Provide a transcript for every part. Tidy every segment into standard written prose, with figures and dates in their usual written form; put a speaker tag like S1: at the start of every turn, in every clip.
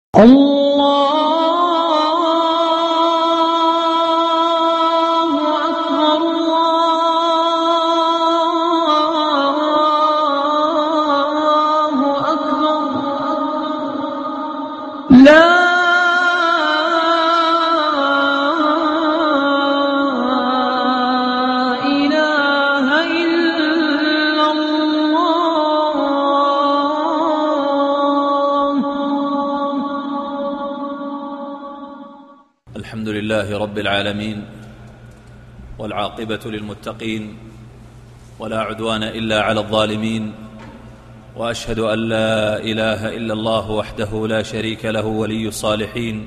S1: الله أكبر الله أكبر لا إله إلا الله.
S2: الحمد لله رب العالمين، والعاقبة للمتقين، ولا عدوان إلا على الظالمين، وأشهد أن لا إله إلا الله وحده لا شريك له ولي الصالحين،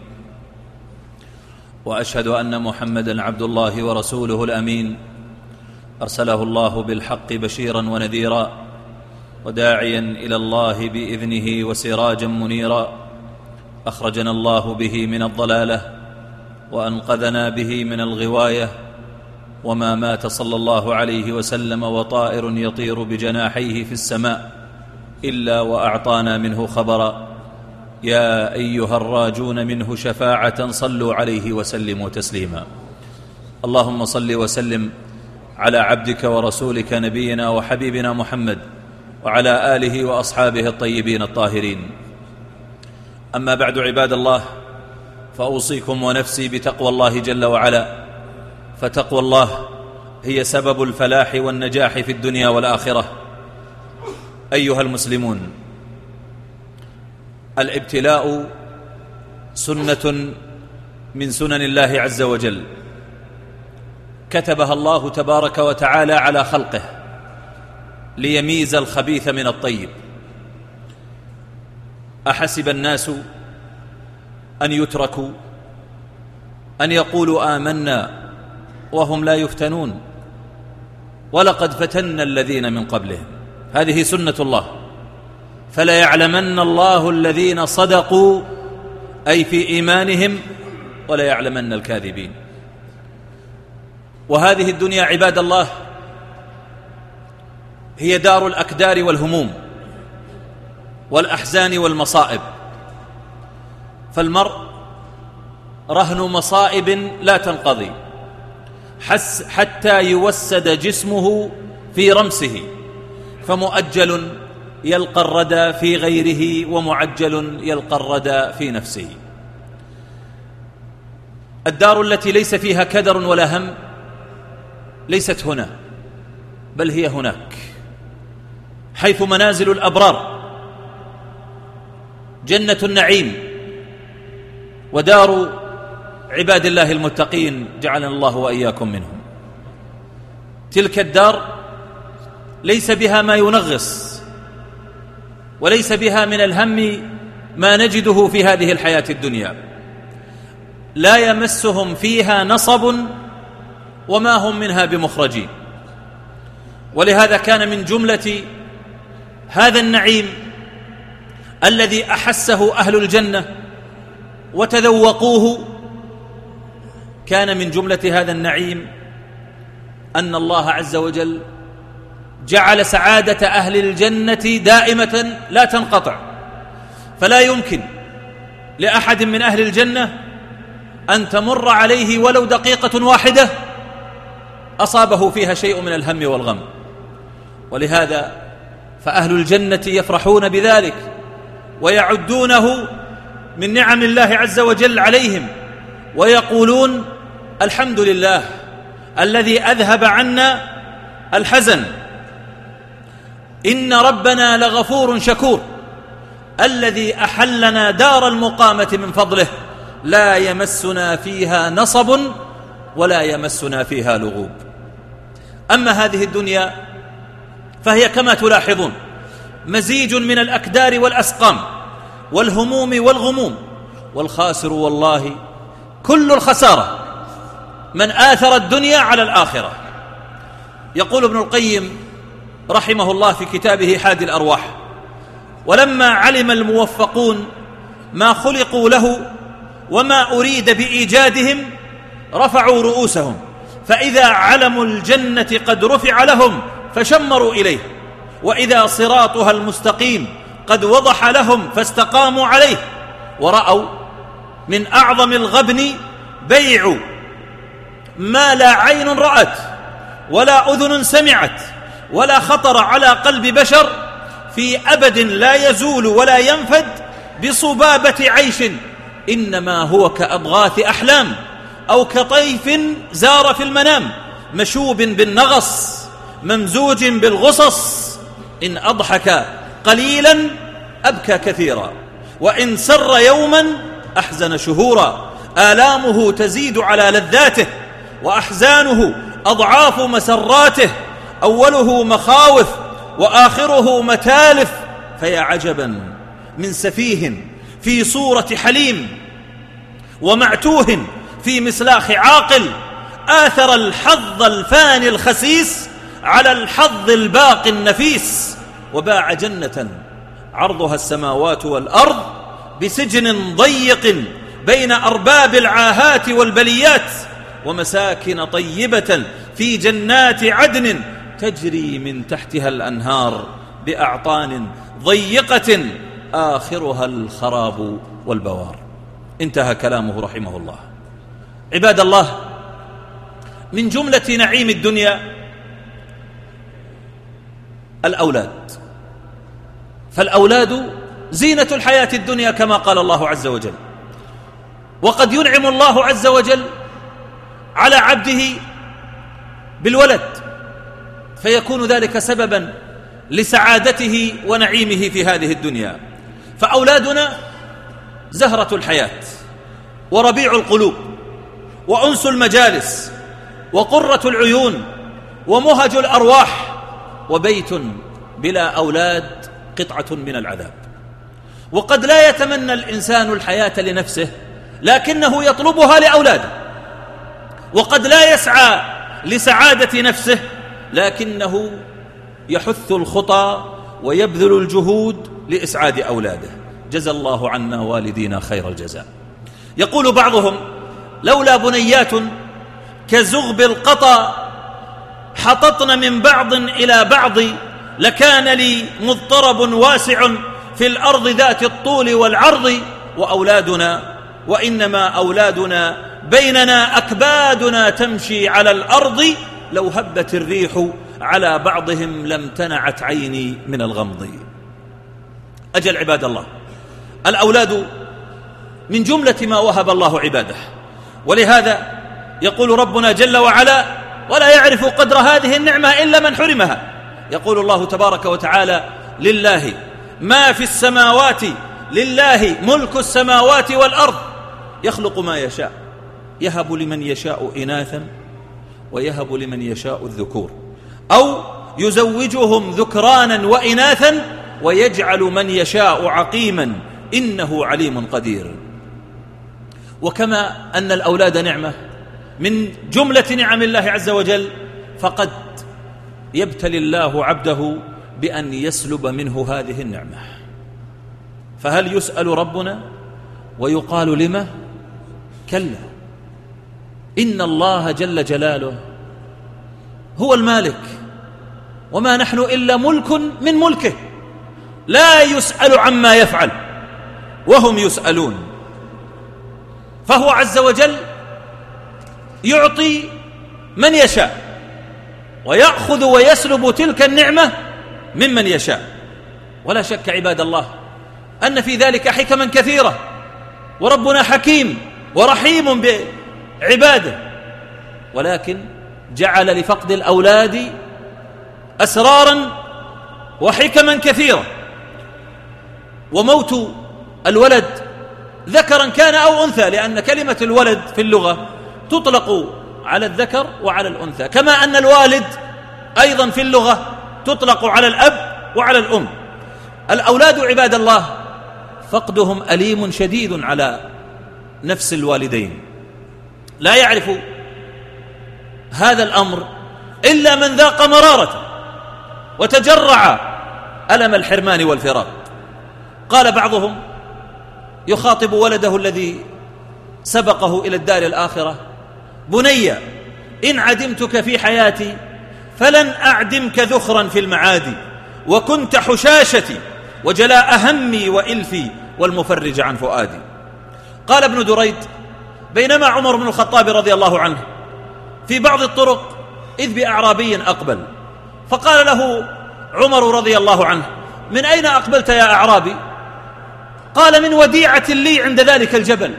S2: وأشهد أن محمدًا عبد الله ورسوله الأمين، أرسله الله بالحق بشيرا ونذيرا، وداعيا إلى الله بإذنه وسراجا منيرا، أخرجنا الله به من الضلالة وأنقذنا به من الغواية، وما مات صلى الله عليه وسلم وطائر يطير بجناحيه في السماء إلا وأعطانا منه خبرا. يا أيها الراجون منه شفاعة صلوا عليه وسلموا تسليما. اللهم صل وسلم على عبدك ورسولك نبينا وحبيبنا محمد وعلى آله وأصحابه الطيبين الطاهرين. أما بعد، عباد الله، فأوصيكم ونفسي بتقوى الله جل وعلا، فتقوى الله هي سبب الفلاح والنجاح في الدنيا والآخرة. أيها المسلمون، الابتلاء سنة من سنن الله عز وجل كتبها الله تبارك وتعالى على خلقه ليميز الخبيث من الطيب. أحسب الناس أن يتركوا أن يقولوا آمنا وهم لا يفتنون، ولقد فتنا الذين من قبلهم. هذه سنة الله، فلا يعلمن الله الذين صدقوا أي في إيمانهم، ولا يعلمن الكاذبين. وهذه الدنيا عباد الله هي دار الأكدار والهموم والأحزان والمصائب، فالمرء رهن مصائب لا تنقضي حتى يوسد جسمه في رمسه، فمؤجل يلقى الردى في غيره، ومعجل يلقى الردى في نفسه. الدار التي ليس فيها كدر ولا هم ليست هنا، بل هي هناك، حيث منازل الأبرار، جنة النعيم ودار عباد الله المتقين، جعلنا الله وإياكم منهم. تلك الدار ليس بها ما ينغص، وليس بها من الهم ما نجده في هذه الحياة الدنيا. لا يمسهم فيها نصب وما هم منها بمخرجين. ولهذا كان من جملة هذا النعيم الذي أحسه أهل الجنة وتذوقوه، كان من جملة هذا النعيم أن الله عز وجل جعل سعادة أهل الجنة دائمة لا تنقطع، فلا يمكن لأحد من أهل الجنة أن تمر عليه ولو دقيقة واحدة أصابه فيها شيء من الهم والغم. ولهذا فأهل الجنة يفرحون بذلك ويعدونه من نعم الله عز وجل عليهم، ويقولون الحمد لله الذي أذهب عنا الحزن، إن ربنا لغفور شكور، الذي أحلنا دار المقامة من فضله، لا يمسنا فيها نصب ولا يمسنا فيها لغوب. أما هذه الدنيا فهي كما تلاحظون مزيج من الأكدار والأسقام والهموم والغموم، والخاسر والله كل الخسارة من آثر الدنيا على الآخرة. يقول ابن القيم رحمه الله في كتابه حادي الأرواح: ولما علم الموفقون ما خلقوا له وما أريد بإيجادهم رفعوا رؤوسهم، فإذا علموا الجنة قد رفع لهم فشمروا إليه، وإذا صراطها المستقيم قد وضح لهم فاستقاموا عليه، ورأوا من أعظم الغبن بيع ما لا عين رأت ولا أذن سمعت ولا خطر على قلب بشر في أبد لا يزول ولا ينفد بصبابة عيش، إنما هو كأضغاث أحلام أو كطيف زار في المنام مشوب بالنغص ممزوج بالغصص، إن أضحك قليلا أبكى كثيرا، وإن سر يوما أحزن شهورا، آلامه تزيد على لذاته وأحزانه أضعاف مسراته، أوله مخاوف وآخره متالف، فيا عجبا من سفيه في صورة حليم ومعتوه في مسلاخ عاقل، آثر الحظ الفاني الخسيس على الحظ الباقي النفيس، وباع جنة عرضها السماوات والأرض بسجن ضيق بين أرباب العاهات والبليات، ومساكن طيبة في جنات عدن تجري من تحتها الأنهار بأعطان ضيقة آخرها الخراب والبوار. انتهى كلامه رحمه الله. عباد الله، من جملة نعيم الدنيا الأولاد، فالأولاد زينة الحياة الدنيا كما قال الله عز وجل، وقد ينعم الله عز وجل على عبده بالولد فيكون ذلك سببا لسعادته ونعيمه في هذه الدنيا. فأولادنا زهرة الحياة وربيع القلوب وأنس المجالس وقرة العيون ومهج الأرواح، وبيت بلا أولاد قطعة من العذاب. وقد لا يتمنى الإنسان الحياة لنفسه لكنه يطلبها لأولاده، وقد لا يسعى لسعادة نفسه لكنه يحث الخطى ويبذل الجهود لإسعاد أولاده. جزى الله عنا والدينا خير الجزاء. يقول بعضهم: لولا بنيات كزغب القطا حططن من بعض إلى بعض لكان لي مضطرب واسع في الأرض ذات الطول والعرض، وأولادنا وإنما أولادنا بيننا أكبادنا تمشي على الأرض، لو هبت الريح على بعضهم لم تنعت عيني من الغمض. أجل عباد الله، الأولاد من جملة ما وهب الله عباده، ولهذا يقول ربنا جل وعلا: ولا يعرف قدر هذه النعمة إلا من حرمها. يقول الله تبارك وتعالى: لله ما في السماوات، لله ملك السماوات والأرض يخلق ما يشاء يهب لمن يشاء إناثا ويهب لمن يشاء الذكور أو يزوجهم ذكرانا وإناثا ويجعل من يشاء عقيما إنه عليم قدير. وكما أن الأولاد نعمة من جملة نعم الله عز وجل، فقد يبتلي الله عبده بأن يسلب منه هذه النعمة، فهل يسأل ربنا ويقال لما؟ كلا، إن الله جل جلاله هو المالك وما نحن إلا ملك من ملكه، لا يسأل عما يفعل وهم يسألون. فهو عز وجل يعطي من يشاء ويأخذ ويسلب تلك النعمة ممن يشاء. ولا شك عباد الله أن في ذلك حكما كثيرة، وربنا حكيم ورحيم بعباده، ولكن جعل لفقد الأولاد أسرارا وحكما كثيرة. وموت الولد ذكرا كان أو أنثى، لأن كلمة الولد في اللغة تطلق على الذكر وعلى الأنثى، كما أن الوالد أيضا في اللغة تطلق على الأب وعلى الأم. الأولاد عباد الله فقدهم أليم شديد على نفس الوالدين، لا يعرف هذا الأمر إلا من ذاق مرارته وتجرع ألم الحرمان والفراق. قال بعضهم يخاطب ولده الذي سبقه إلى الدار الآخرة: بني إن عدمتك في حياتي فلن أعدمك ذخرا في المعادي، وكنت حشاشتي وجلاء همي وإلفي والمفرج عن فؤادي. قال ابن دريد: بينما عمر بن الخطاب رضي الله عنه في بعض الطرق إذ بأعرابي أقبل، فقال له عمر رضي الله عنه: من أين أقبلت يا أعرابي؟ قال: من وديعة لي عند ذلك الجبل.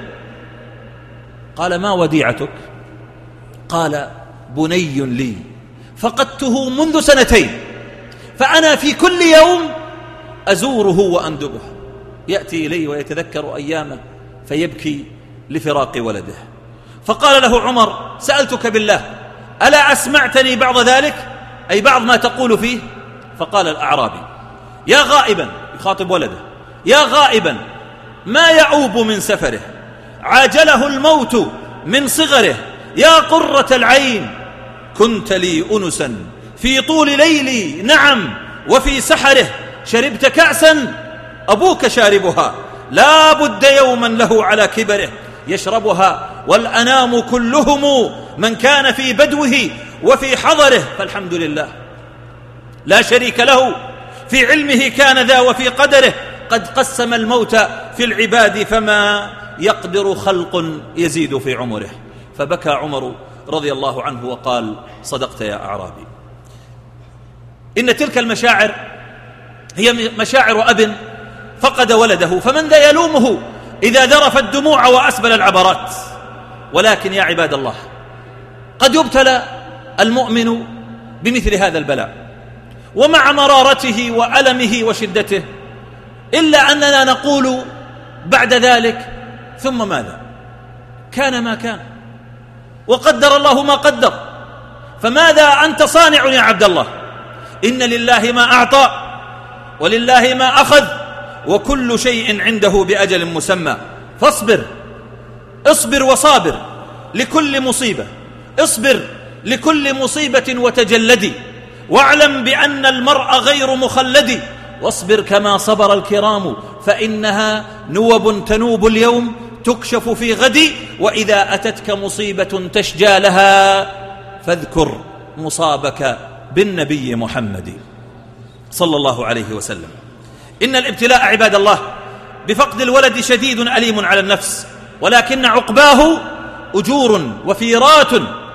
S2: قال: ما وديعتك؟ قال: بني لي فقدته منذ 2 فأنا في كل يوم أزوره وأندبه، يأتي إلي ويتذكر أيامه فيبكي لفراق ولده. فقال له عمر: سألتك بالله ألا أسمعتني بعض ذلك، أي بعض ما تقول فيه؟ فقال الأعرابي: يا غائبا، يخاطب ولده، يا غائبا ما يعوب من سفره، عاجله الموت من صغره، يا قرة العين كنت لي أنسا في طول ليلي، نعم وفي سحره، شربت كأسا أبوك شاربها، لا بد يوما له على كبره يشربها، والأنام كلهم من كان في بدوه وفي حضره، فالحمد لله لا شريك له، في علمه كان ذا وفي قدره، قد قسم الموت في العباد فما يقدر خلق يزيد في عمره. فبكى عمر رضي الله عنه وقال: صدقت يا أعرابي. إن تلك المشاعر هي مشاعر أب فقد ولده، فمن ذا يلومه إذا ذرف الدموع وأسبل العبرات؟ ولكن يا عباد الله، قد يبتلى المؤمن بمثل هذا البلاء ومع مرارته وألمه وشدته، إلا أننا نقول بعد ذلك: ثم ماذا؟ كان ما كان وقدر الله ما قدر، فماذا أنت صانع يا عبد الله؟ إن لله ما أعطى ولله ما أخذ، وكل شيء عنده بأجل مسمى. فاصبر، اصبر وصابر لكل مصيبة، اصبر لكل مصيبة وتجلدي، واعلم بأن المرء غير مخلد، واصبر كما صبر الكرام، فإنها نوب تنوب اليوم تكشف في غد، وإذا أتتك مصيبة تشجى لها فاذكر مصابك بالنبي محمد صلى الله عليه وسلم. إن الابتلاء عباد الله بفقد الولد شديد أليم على النفس، ولكن عقباه أجور وفيرات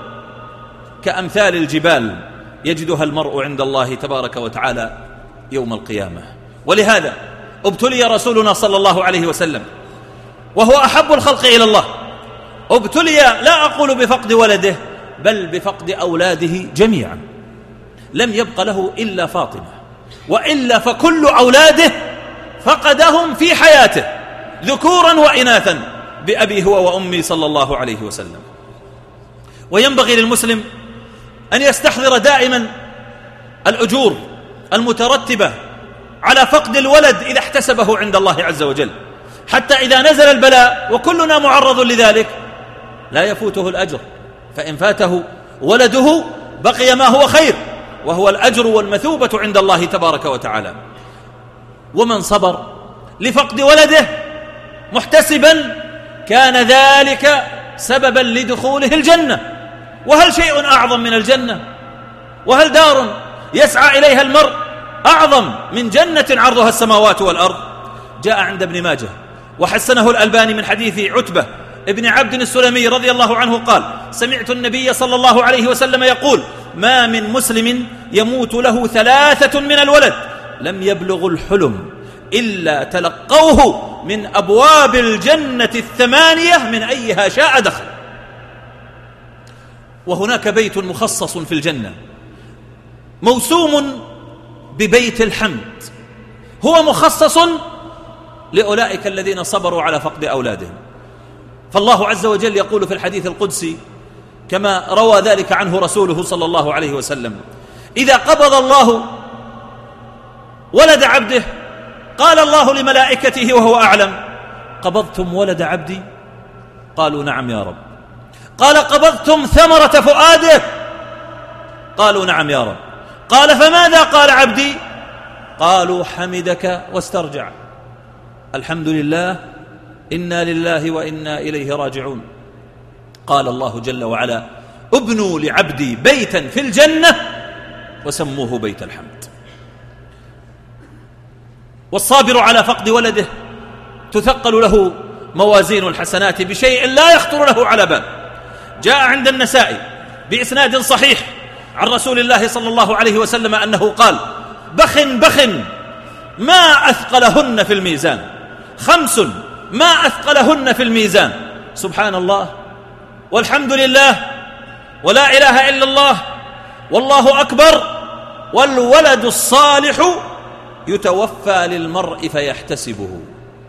S2: كأمثال الجبال يجدها المرء عند الله تبارك وتعالى يوم القيامة. ولهذا ابتلي رسولنا صلى الله عليه وسلم وهو أحب الخلق إلى الله، ابتلي لا أقول بفقد ولده بل بفقد أولاده جميعا، لم يبق له إلا فاطمة، وإلا فكل أولاده فقدهم في حياته ذكورا وإناثا بأبي هو وأمي صلى الله عليه وسلم. وينبغي للمسلم أن يستحضر دائما الأجور المترتبة على فقد الولد إذا احتسبه عند الله عز وجل، حتى إذا نزل البلاء وكلنا معرض لذلك لا يفوته الأجر، فإن فاته ولده بقي ما هو خير، وهو الأجر والمثوبة عند الله تبارك وتعالى. ومن صبر لفقد ولده محتسبا كان ذلك سببا لدخوله الجنة. وهل شيء أعظم من الجنة؟ وهل دار يسعى إليها المرء أعظم من جنة عرضها السماوات والأرض؟ جاء عند ابن ماجه وحسنه الألباني من حديث عتبة ابن عبد السلمي رضي الله عنه قال: سمعت النبي صلى الله عليه وسلم يقول: ما من مسلم يموت له 3 من الولد لم يبلغ الحلم إلا تلقوه من أبواب الجنة 8 من أيها شاء دخل. وهناك بيت مخصص في الجنة موسوم ببيت الحمد، هو مخصص لأولئك الذين صبروا على فقد أولادهم. فالله عز وجل يقول في الحديث القدسي كما روى ذلك عنه رسوله صلى الله عليه وسلم: إذا قبض الله ولد عبده قال الله لملائكته وهو أعلم: قبضتم ولد عبدي؟ قالوا: نعم يا رب. قال: قبضتم ثمرة فؤاده؟ قالوا: نعم يا رب. قال: فماذا قال عبدي؟ قالوا: حمدك واسترجع. الحمد لله، إنا لله وإنا إليه راجعون. قال الله جل وعلا: ابنوا لعبدي بيتا في الجنة وسموه بيت الحمد. والصابر على فقد ولده تثقل له موازين الحسنات بشيء لا يخطر له على بال. جاء عند النسائي بإسناد صحيح عن رسول الله صلى الله عليه وسلم أنه قال: بخ بخ ما أثقلهن في الميزان، 5 ما أثقلهن في الميزان، سبحان الله والحمد لله ولا إله إلا الله والله أكبر والولد الصالح يتوفى للمرء فيحتسبه.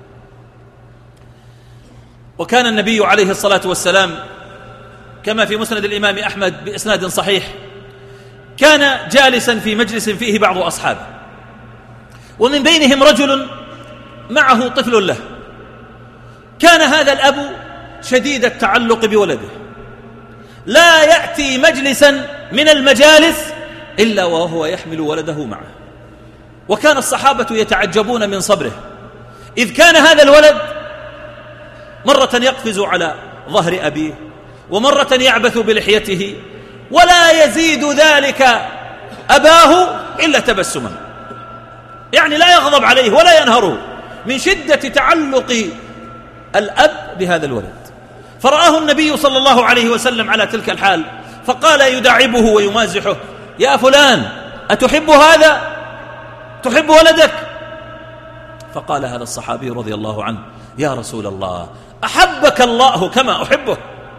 S2: وكان النبي عليه الصلاة والسلام كما في مسند الإمام أحمد بإسناد صحيح كان جالسا في مجلس فيه بعض أصحابه، ومن بينهم رجل معه طفل له. كان هذا الأب شديد التعلق بولده، لا يأتي مجلسا من المجالس إلا وهو يحمل ولده معه. وكان الصحابة يتعجبون من صبره، إذ كان هذا الولد مرة يقفز على ظهر أبيه، ومرة يعبث بلحيته، ولا يزيد ذلك أباه إلا تبسما، يعني لا يغضب عليه ولا ينهره من شدة تعلق الأب بهذا الولد. فرآه النبي صلى الله عليه وسلم على تلك الحال فقال يداعبه ويمازحه: يا فلان أتحب هذا؟ تحب ولدك؟ فقال هذا الصحابي رضي الله عنه: يا رسول الله أحبك الله كما أحبه،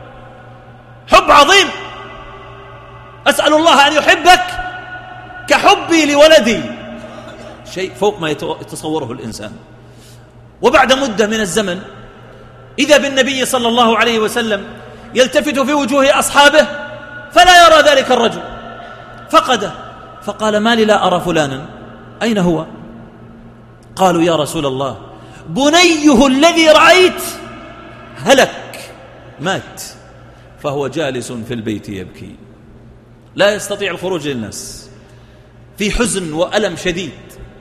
S2: حب عظيم، أسأل الله أن يحبك كحبي لولدي، شيء فوق ما يتصوره الإنسان. وبعد مدة من الزمن إذا بالنبي صلى الله عليه وسلم يلتفت في وجوه أصحابه فلا يرى ذلك الرجل، فقده، فقال: ما لي لا أرى فلانا، أين هو؟ قالوا: يا رسول الله بنيه الذي رأيت هلك، مات، فهو جالس في البيت يبكي، لا يستطيع الخروج للناس، في حزن وألم شديد.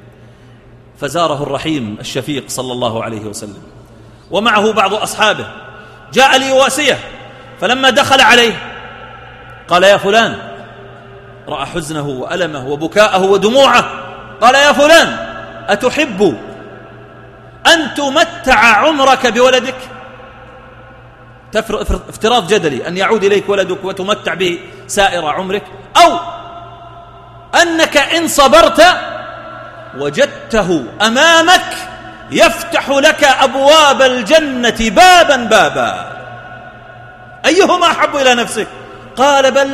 S2: فزاره الرحيم الشفيق صلى الله عليه وسلم ومعه بعض أصحابه، جاء ليواسيه، فلما دخل عليه قال: يا فلان، رأى حزنه وألمه وبكاءه ودموعه، قال: يا فلان أتحب أن تمتع عمرك بولدك؟ افتراض جدلي أن يعود إليك ولدك وتمتع به سائر عمرك، أو أنك إن صبرت وجدته أمامك يفتح لك أبواب الجنة بابا بابا، أيهما أحب إلى نفسك؟ قال: بل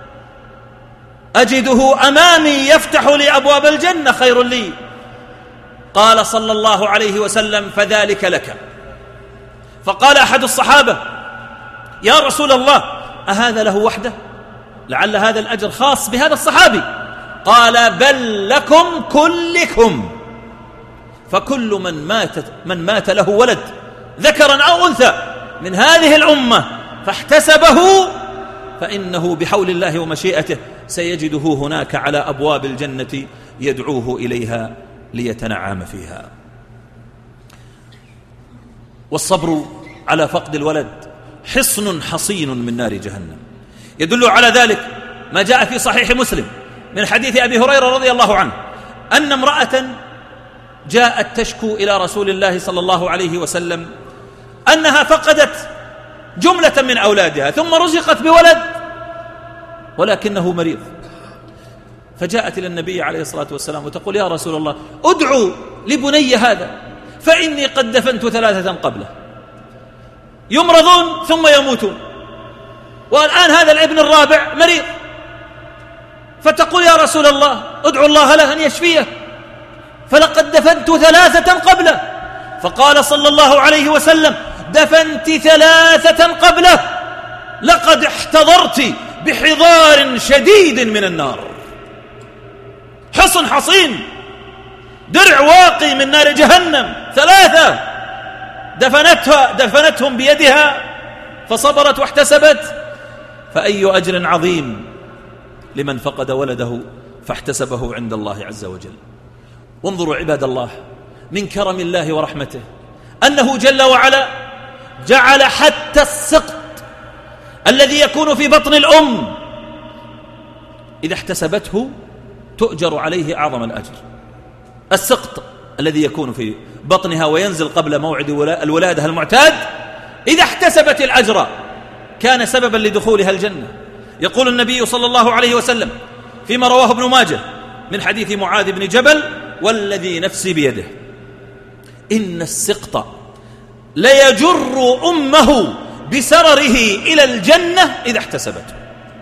S2: أجده أمامي يفتح لي أبواب الجنة خير لي. قال صلى الله عليه وسلم: فذلك لك. فقال أحد الصحابة: يا رسول الله أهذا له وحده؟ لعل هذا الأجر خاص بهذا الصحابي. قال: بل لكم كلكم، فكل من مات له ولد ذكرا أو أنثى من هذه الأمة فاحتسبه فإنه بحول الله ومشيئته سيجده هناك على أبواب الجنة يدعوه إليها ليتنعم فيها. والصبر على فقد الولد حصن حصين من نار جهنم. يدل على ذلك ما جاء في صحيح مسلم من حديث أبي هريرة رضي الله عنه أن امرأة جاءت تشكو إلى رسول الله صلى الله عليه وسلم أنها فقدت جملة من أولادها ثم رزقت بولد ولكنه مريض، فجاءت إلى النبي عليه الصلاة والسلام وتقول: يا رسول الله ادعو لبني هذا فإني قد دفنت 3 قبله، يمرضون ثم يموتون، والآن هذا الابن الرابع مريض، فتقول: يا رسول الله ادعو الله له أن يشفيه، فلقد دفنت 3 قبله. فقال صلى الله عليه وسلم: دفنت 3 قبله، لقد احتضرت بحضار شديد من النار. حصن حصين، درع واقي من نار جهنم، 3 دفنتهم بيدها فصبرت واحتسبت، فأي أجر عظيم لمن فقد ولده فاحتسبه عند الله عز وجل. وانظروا عباد الله من كرم الله ورحمته أنه جل وعلا جعل حتى السقط الذي يكون في بطن الأم إذا احتسبته تؤجر عليه أعظم الأجر. السقط الذي يكون في بطنها وينزل قبل موعد الولادة المعتاد، إذا احتسبت الأجر كان سببا لدخولها الجنة. يقول النبي صلى الله عليه وسلم فيما رواه ابن ماجه من حديث معاذ بن جبل: والذي نفسي بيده إن السقط ليجر أمه بسرره إلى الجنة إذا احتسبته.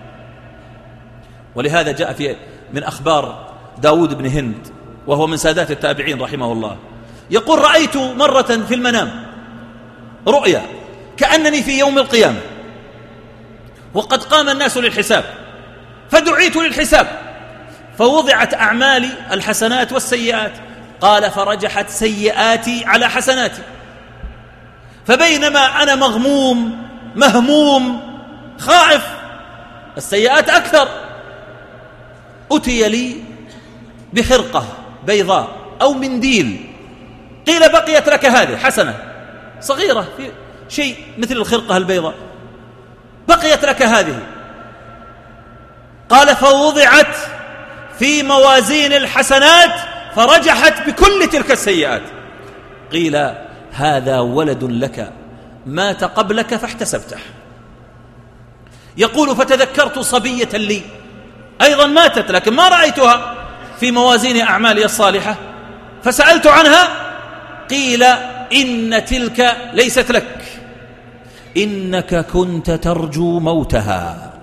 S2: ولهذا جاء في من أخبار داود بن هند وهو من سادات التابعين رحمه الله، يقول: رأيت مرة في المنام رؤيا كأنني في يوم القيامة وقد قام الناس للحساب، فدعيت للحساب فوضعت أعمالي الحسنات والسيئات، قال: فرجحت سيئاتي على حسناتي، فبينما أنا مغموم مهموم خائف السيئات أكثر، أتي لي بخرقة بيضاء أو منديل، قيل: بقيت لك هذه حسنة صغيرة في شيء مثل الخرقة البيضاء، بقيت لك هذه. قال: فوضعت في موازين الحسنات فرجحت بكل تلك السيئات، قيل: هذا ولد لك مات قبلك فاحتسبته. يقول: فتذكرت صبية لي أيضا ماتت لكن ما رأيتها في موازين أعمالي الصالحة، فسألت عنها، قيل: إن تلك ليست لك، إنك كنت ترجو موتها.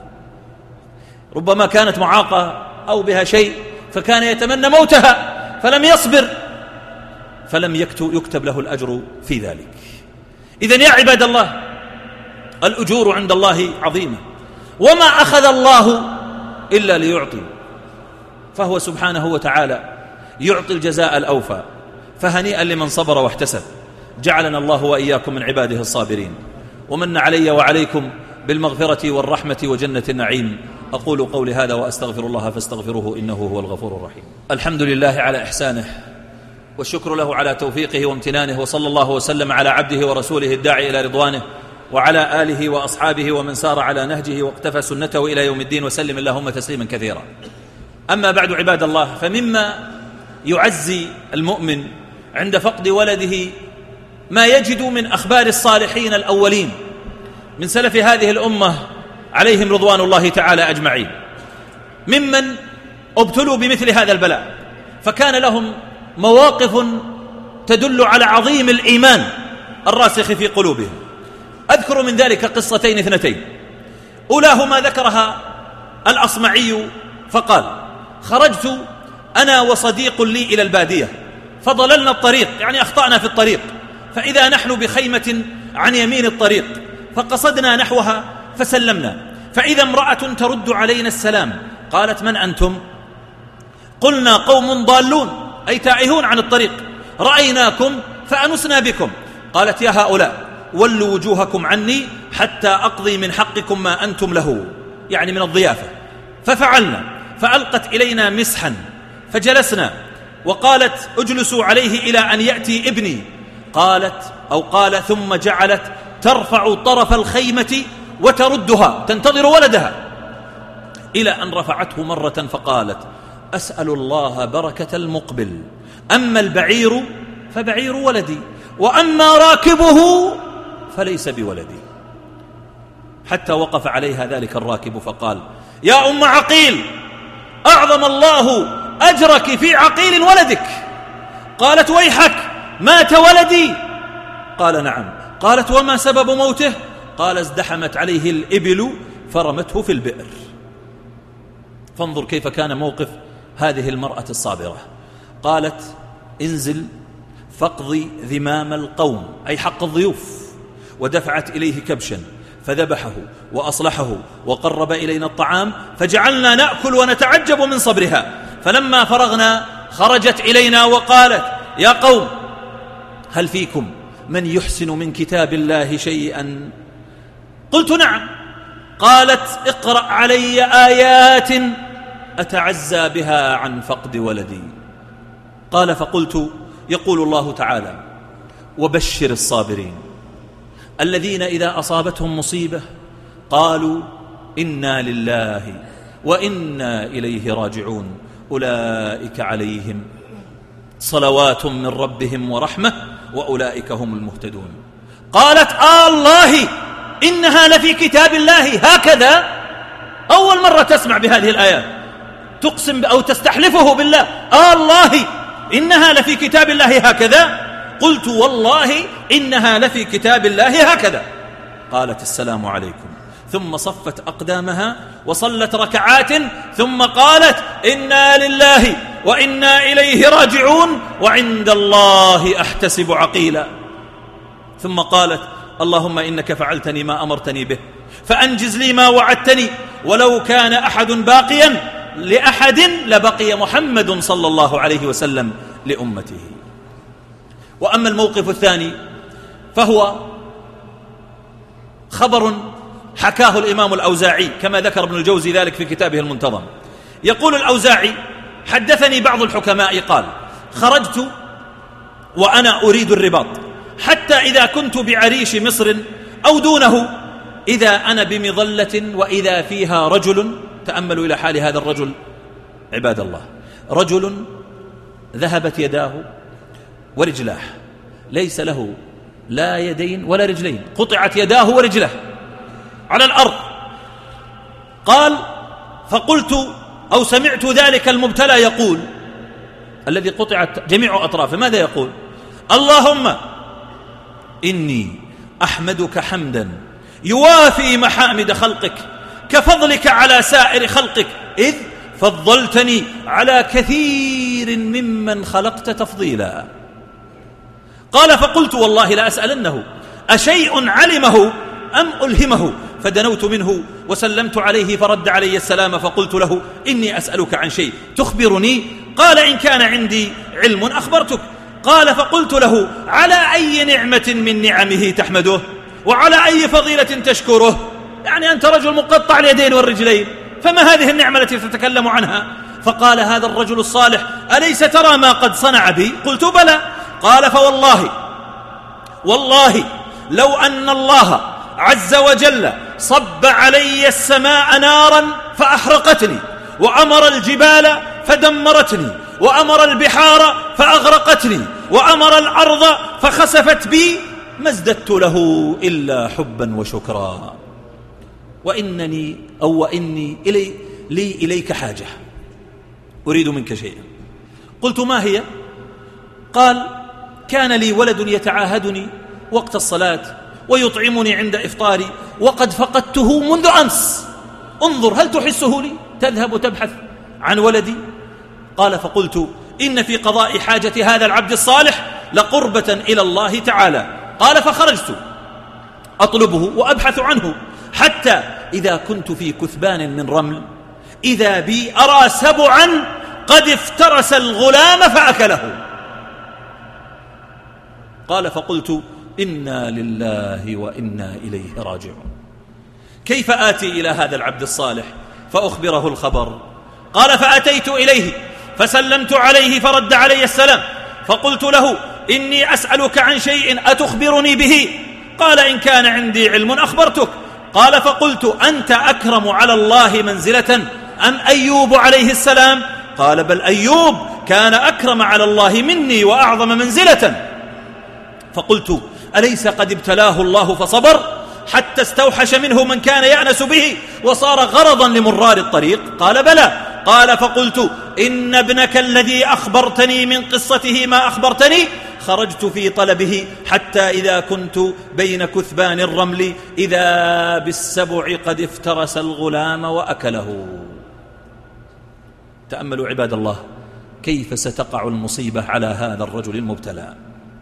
S2: ربما كانت معاقة أو بها شيء فكان يتمنى موتها فلم يصبر، فلم يكتب له الأجر في ذلك. إذن يا عباد الله، الأجور عند الله عظيمة، وما أخذ الله إلا ليعطي، فهو سبحانه وتعالى يعطي الجزاء الأوفى، فهنيئا لمن صبر واحتسب. جعلنا الله وإياكم من عباده الصابرين، ومن علي وعليكم بالمغفرة والرحمة وجنة النعيم. أقول قولي هذا وأستغفر الله فاستغفروه إنه هو الغفور الرحيم. الحمد لله على إحسانه، والشكر له على توفيقه وامتنانه، وصلى الله وسلم على عبده ورسوله الداعي إلى رضوانه وعلى آله وأصحابه ومن سار على نهجه واقتفى سنته إلى يوم الدين، وسلم اللهم تسليما كثيرا. أما بعد عباد الله، فمما يعزي المؤمن عند فقد ولده ما يجد من أخبار الصالحين الأولين من سلف هذه الأمة عليهم رضوان الله تعالى أجمعين، ممن ابتلوا بمثل هذا البلاء، فكان لهم مواقف تدل على عظيم الإيمان الراسخ في قلوبهم. أذكر من ذلك قصتين اثنتين، أولاهما ذكرها الأصمعي فقال: خرجت أنا وصديق لي إلى البادية، فضللنا الطريق، يعني أخطأنا في الطريق، فإذا نحن بخيمة عن يمين الطريق، فقصدنا نحوها فسلمنا، فإذا امرأة ترد علينا السلام، قالت: من أنتم؟ قلنا: قوم ضالون، أي تائهون عن الطريق، رأيناكم فأنسنا بكم. قالت: يا هؤلاء ولوا وجوهكم عني حتى أقضي من حقكم ما أنتم له، يعني من الضيافة. ففعلنا، فألقت إلينا مسحا فجلسنا، وقالت: اجلسوا عليه إلى أن يأتي ابني. قال ثم جعلت ترفع طرف الخيمة وتردها تنتظر ولدها، إلى أن رفعته مرة فقالت: أسأل الله بركة المقبل، أما البعير فبعير ولدي، وأما راكبه فليس بولدي. حتى وقف عليها ذلك الراكب فقال: يا أم عقيل، أعظم الله أجرك في عقيل ولدك. قالت: ويحك، مات ولدي؟ قال: نعم. قالت: وما سبب موته؟ قال: ازدحمت عليه الإبل فرمته في البئر. فانظر كيف كان موقف هذه المرأة الصابرة. قالت: انزل فاقضي ذمام القوم، أي حق الضيوف، ودفعت إليه كبشا فذبحه وأصلحه وقرب إلينا الطعام، فجعلنا نأكل ونتعجب من صبرها. فلما فرغنا خرجت إلينا وقالت: يا قوم، هل فيكم من يحسن من كتاب الله شيئا؟ قلت: نعم. قالت: اقرأ علي آيات أتعزى بها عن فقد ولدي. قال: فقلت: يقول الله تعالى: وبشر الصابرين الذين إذا أصابتهم مصيبة قالوا إنا لله وإنا إليه راجعون أولئك عليهم صلوات من ربهم ورحمة وأولئك هم المهتدون. قالت الله إنها لفي كتاب الله هكذا. أول مرة تسمع بهذه الآيات، تقسم أو تستحلفه بالله، الله إنها لفي كتاب الله هكذا. قلت والله إنها لفي كتاب الله هكذا. قالت السلام عليكم، ثم صفت أقدامها وصلت ركعات، ثم قالت إنا لله وإنا إليه راجعون وعند الله أحتسب عقيلا. ثم قالت اللهم إنك فعلتني ما أمرتني به فأنجز لي ما وعدتني، ولو كان أحد باقيا لأحد لبقي محمد صلى الله عليه وسلم لأمته. وأما الموقف الثاني فهو خبر حكاه الإمام الأوزاعي كما ذكر ابن الجوزي ذلك في كتابه المنتظم. يقول الأوزاعي حدثني بعض الحكماء قال خرجت وأنا أريد الرباط، حتى إذا كنت بعريش مصر أو دونه إذا أنا بمظلة وإذا فيها رجل. تأملوا إلى حال هذا الرجل عباد الله، رجل ذهبت يداه ورجلاه، ليس له لا يدين ولا رجلين، قطعت يداه ورجله على الأرض. قال فقلت أو سمعت ذلك المبتلى يقول، الذي قطعت جميع أطرافه، ماذا يقول؟ اللهم إني أحمدك حمدا يوافي محامد خلقك كفضلك على سائر خلقك، إذ فضلتني على كثير ممن خلقت تفضيلا. قال فقلت والله لا أسألنه أشيء علمه أم ألهمه، فدنوت منه وسلمت عليه فرد علي السلام، فقلت له إني أسألك عن شيء تخبرني؟ قال إن كان عندي علم أخبرتك. قال فقلت له على أي نعمة من نعمه تحمده وعلى أي فضيلة تشكره؟ يعني أنت رجل مقطع اليدين والرجلين، فما هذه النعمة التي تتكلم عنها؟ فقال هذا الرجل الصالح أليس ترى ما قد صنع بي؟ قلت بلى. قال والله لو أن الله عز وجل صب علي السماء نارا فأحرقتني، وأمر الجبال فدمرتني، وأمر البحار فأغرقتني، وأمر الأرض فخسفت بي، ما ازددت له إلا حبا وشكرا، وإني إليك حاجة أريد منك شيئا. قلت ما هي؟ قال كان لي ولد يتعاهدني وقت الصلاة ويطعمني عند إفطاري، وقد فقدته منذ أمس، انظر هل تحسه لي؟ تذهب تبحث عن ولدي؟ قال فقلت إن في قضاء حاجة هذا العبد الصالح لقربة إلى الله تعالى. قال فخرجت أطلبه وأبحث عنه، حتى إذا كنت في كثبان من رمل إذا بي أرى سبعا قد افترس الغلام فأكله. قال فقلت إنا لله وإنا إليه راجعون. كيف آتي إلى هذا العبد الصالح فأخبره الخبر؟ قال فأتيت إليه فسلمت عليه فرد علي السلام، فقلت له إني أسألك عن شيء أتخبرني به؟ قال إن كان عندي علم أخبرتك. قال فقلت أنت أكرم على الله منزلة أم أيوب عليه السلام؟ قال بل أيوب كان أكرم على الله مني وأعظم منزلة. فقلت أليس قد ابتلاه الله فصبر حتى استوحش منه من كان يأنس به وصار غرضا لمرار الطريق؟ قال بلى. قال فقلت إن ابنك الذي أخبرتني من قصته ما أخبرتني خرجت في طلبه حتى إذا كنت بين كثبان الرمل إذا بالسبع قد افترس الغلام وأكله. تأملوا عباد الله كيف ستقع المصيبة على هذا الرجل المبتلى.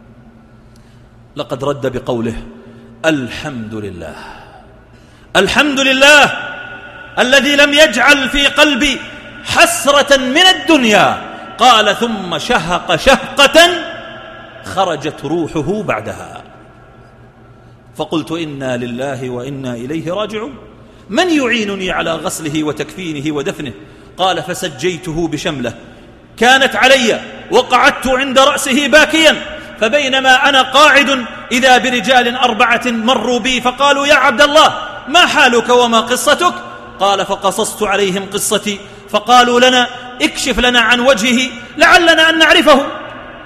S2: لقد رد بقوله الحمد لله، الحمد لله الذي لم يجعل في قلبي حسرة من الدنيا. قال ثم شهق شهقة خرجت روحه بعدها. فقلت إنا لله وإنا إليه راجعون، من يعينني على غسله وتكفينه ودفنه؟ قال فسجيته بشمله كانت علي وقعدت عند رأسه باكيا، فبينما أنا قاعد إذا برجال 4 مروا بي فقالوا يا عبد الله ما حالك وما قصتك؟ قال فقصصت عليهم قصتي، فقالوا لنا اكشف لنا عن وجهه لعلنا أن نعرفه.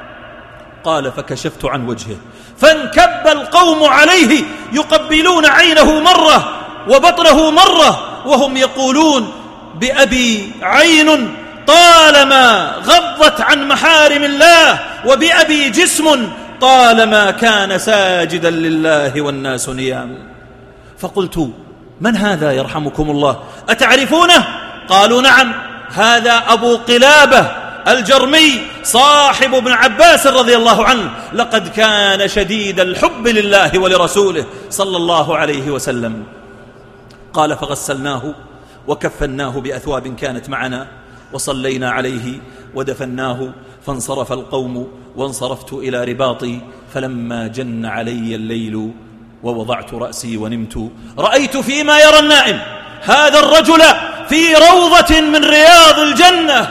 S2: قال فكشفت عن وجهه فانكب القوم عليه يقبلون عينه مرة وبطنه مرة وهم يقولون بأبي عين طالما غضت عن محارم الله وبأبي جسم طالما كان ساجدا لله والناس نيام. فقلت من هذا يرحمكم الله؟ أتعرفونه؟ قالوا نعم، هذا أبو قلابة الجرمي صاحب ابن عباس رضي الله عنه، لقد كان شديد الحب لله ولرسوله صلى الله عليه وسلم. قال فغسلناه وكفناه بأثواب كانت معنا وصلينا عليه ودفناه، فانصرف القوم وانصرفت إلى رباطي، فلما جن علي الليل ووضعت رأسي ونمت رأيت فيما يرى النائم هذا الرجل في روضة من رياض الجنة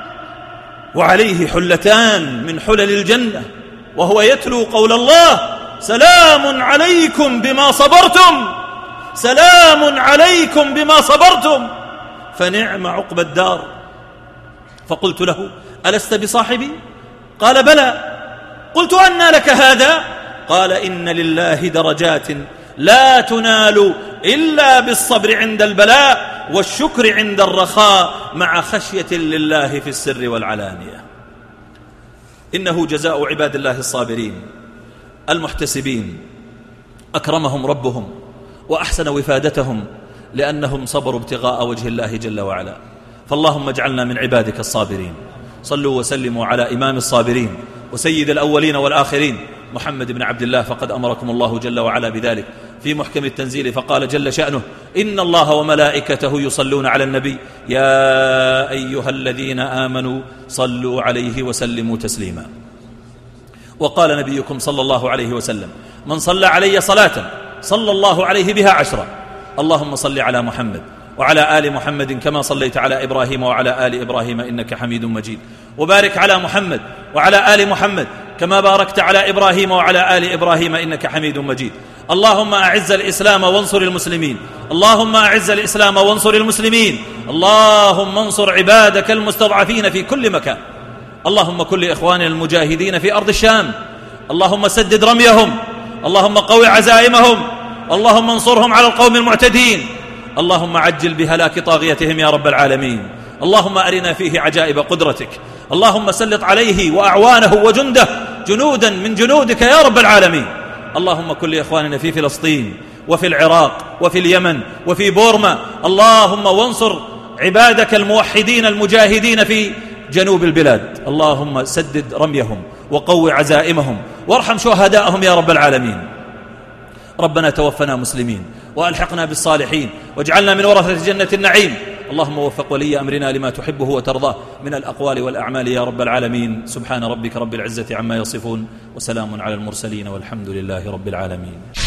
S2: وعليه حلتان من حلل الجنة، وهو يتلو قول الله: سلام عليكم بما صبرتم، سلام عليكم بما صبرتم، فنعم عقبى الدار. فقلت له: ألست بصاحبي؟ قال: بلى. قلت: أنى لك هذا؟ قال: إن لله درجات لا تنال إلا بالصبر عند البلاء والشكر عند الرخاء مع خشية لله في السر والعلانية. إنه جزاء عباد الله الصابرين المحتسبين، أكرمهم ربهم وأحسن وفادتهم لأنهم صبروا ابتغاء وجه الله جل وعلا. فاللهم اجعلنا من عبادك الصابرين. صلوا وسلموا على إمام الصابرين وسيد الأولين والآخرين محمد بن عبد الله، فقد أمركم الله جل وعلا بذلك في محكم التنزيل، فقال جل شأنه: إن الله وملائكته يصلون على النبي يا أيها الذين آمنوا صلوا عليه وسلموا تسليما. وقال نبيكم صلى الله عليه وسلم: من صلى علي صلاة صلى الله عليه بها 10. اللهم صل على محمد وعلى آل محمد كما صليت على إبراهيم وعلى آل إبراهيم إنك حميد مجيد، وبارك على محمد وعلى آل محمد كما باركت على إبراهيم وعلى آل إبراهيم إنك حميد مجيد. اللهم أعز الإسلام وانصر المسلمين، اللهم أعز الإسلام وانصر المسلمين، اللهم انصر عبادك المستضعفين في كل مكان. اللهم كن لإخواننا المجاهدين في أرض الشام، اللهم سدد رميهم، اللهم قوي عزائمهم، اللهم انصرهم على القوم المعتدين، اللهم عجل بهلاك طاغيتهم يا رب العالمين. اللهم أرنا فيه عجائب قدرتك، اللهم سلط عليه وأعوانه وجنده جنودا من جنودك يا رب العالمين. اللهم كن لإخواننا في فلسطين وفي العراق وفي اليمن وفي بورما، اللهم وانصر عبادك الموحدين المجاهدين في جنوب البلاد، اللهم سدد رميهم وقوي عزائمهم وارحم شهداءهم يا رب العالمين. ربنا توفنا مسلمين وألحقنا بالصالحين واجعلنا من ورثة جنة النعيم. اللهم وفق ولي أمرنا لما تحبه وترضاه من الأقوال والأعمال يا رب العالمين. سبحان ربك رب العزة عما يصفون وسلام على المرسلين والحمد لله رب العالمين.